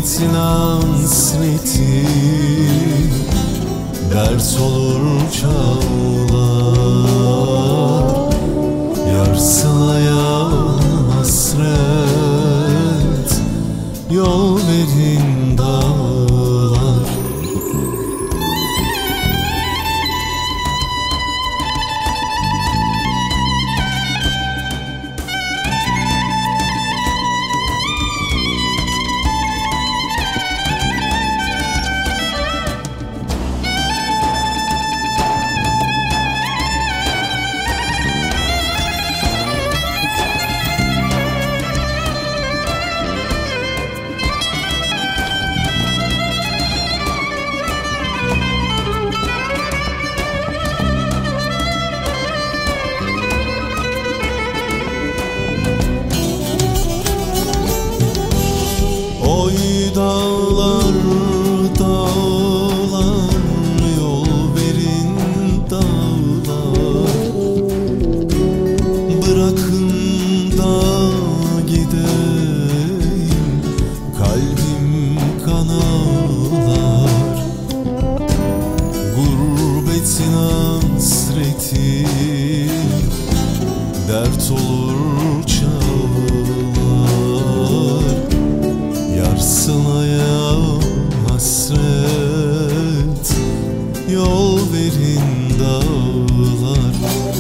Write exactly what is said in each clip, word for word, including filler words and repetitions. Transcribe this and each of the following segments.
Gurbetin hasreti dert olur çağlar, yar sılaya hasret, yol verin dağlar. Oy dağlar, dağlar, yol verin dağlar. Bırakın da gideyim, kalbim kan ağlar. Gurbetin hasreti dert olur çağlar, yar sılaya hasret, yol verin dağlar.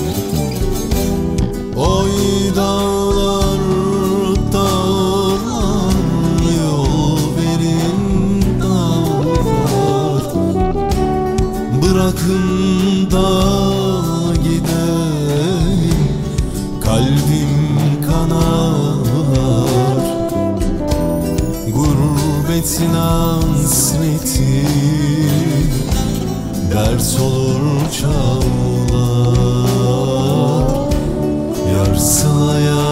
Oy dağlar, dağlar, yol verin dağlar. Bırakın da gideyim, kalbim kan ağlar. Gurbetin hasreti dert olur çağlar, yar sılaya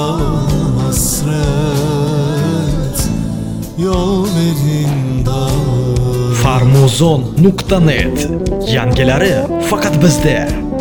hasret, yol verin dağlar. farmuzon nuqta net, yangilari faqat bizda.